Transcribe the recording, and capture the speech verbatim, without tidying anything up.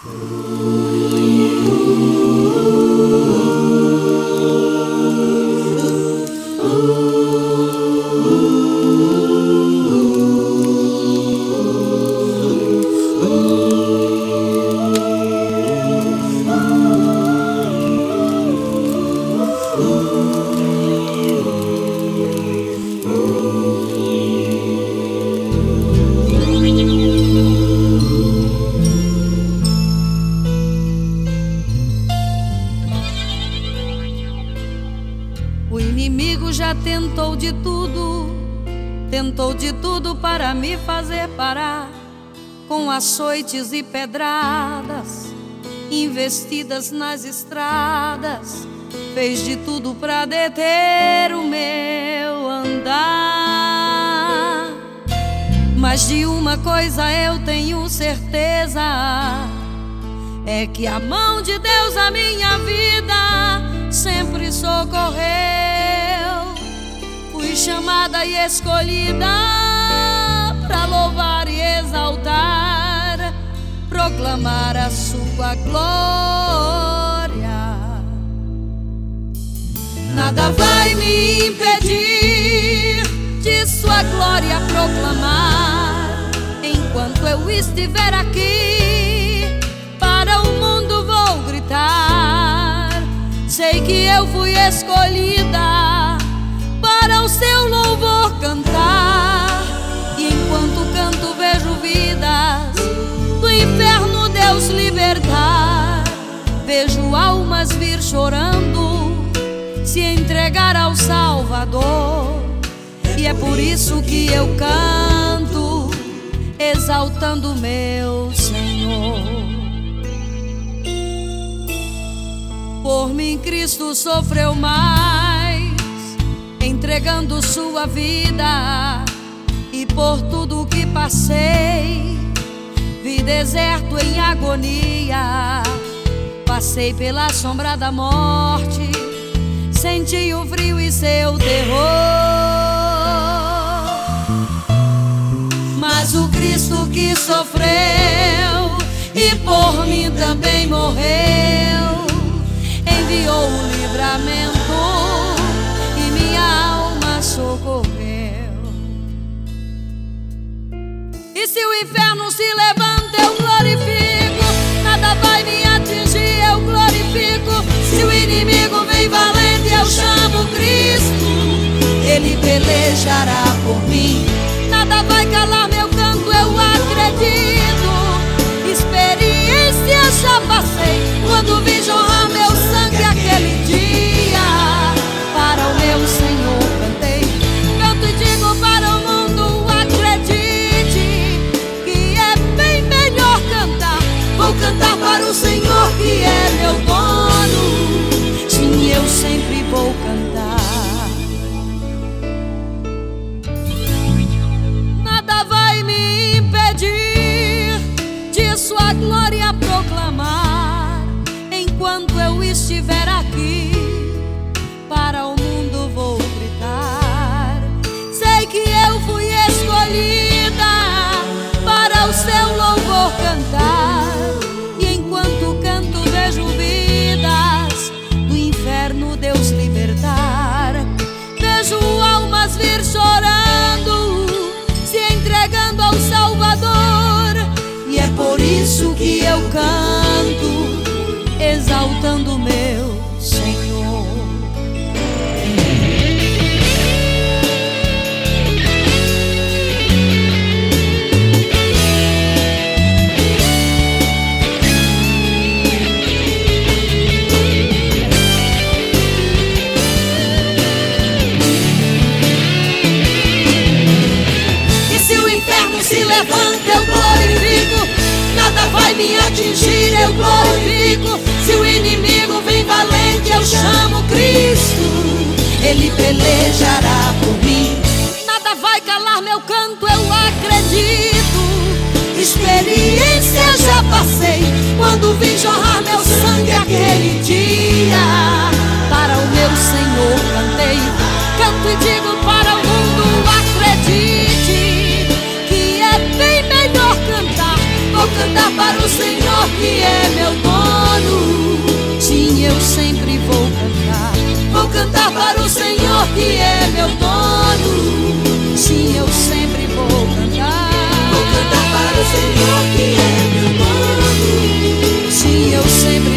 O inimigo já tentou de tudo, tentou de tudo para me fazer parar, com açoites e pedradas, investidas nas estradas, fez de tudo para deter o meu andar. Mas de uma coisa eu tenho certeza, é que a mão de Deus a minha vida sempre socorreu. Fui chamada e escolhida para louvar e exaltar, proclamar a sua glória. Nada vai me impedir de sua glória proclamar. Enquanto eu estiver aqui, para o mundo vou gritar. Sei que eu fui escolhida para o seu louvor cantar. E enquanto canto vejo vidas do inferno Deus libertar. Vejo almas vir chorando, se entregar ao Salvador. E é por isso que eu canto, exaltando meu Senhor. Por mim Cristo sofreu mais, entregando sua vida. E por tudo que passei, vi deserto em agonia. Passei pela sombra da morte, senti o frio e seu terror. Mas o Cristo que sofreu e por mim também morreu, enviou o livramento e minha alma socorreu. E se o inferno se levanta, eu glorifico. Nada vai me atingir, eu glorifico. Se o inimigo vem valente, eu chamo Cristo. Ele pelejará por mim. Nada vai calar meu canto, eu acredito. Experiência já passei quando vi jorrar meu sangue aquele dia. Para o meu Senhor cantei, canto e digo para o mundo: acredite que é bem melhor cantar. Vou cantar para o Senhor que é meu dono. Sim, eu sempre vou cantar. Nada vai me impedir de sua glória proclamar. Enquanto eu estiver aqui, para o mundo vou gritar. Sei que eu fui escolhida para o seu louvor cantar. E enquanto canto vejo vidas do inferno Deus libertar. Vejo almas vir chorando, se entregando ao Salvador. E é por isso que eu canto, exaltando meu Senhor. E se o inferno se levanta, eu glorifico. Nada vai me atingir, eu glorifico. Se o inimigo vem valente, eu chamo Cristo. Ele pelejará por mim. Nada vai calar meu canto, eu acredito. Experiência já passei quando vi jorrar meu sangue aquele dia. Para o meu Senhor cantei, canto e digo para o mundo: acredite que é bem melhor cantar. Vou cantar para o Senhor Senhor que é meu dono. Sim, eu sempre vou cantar. Vou cantar para o Senhor que é meu dono. Sim, eu sempre vou cantar. Vou cantar para o Senhor que é meu dono. Sim, eu sempre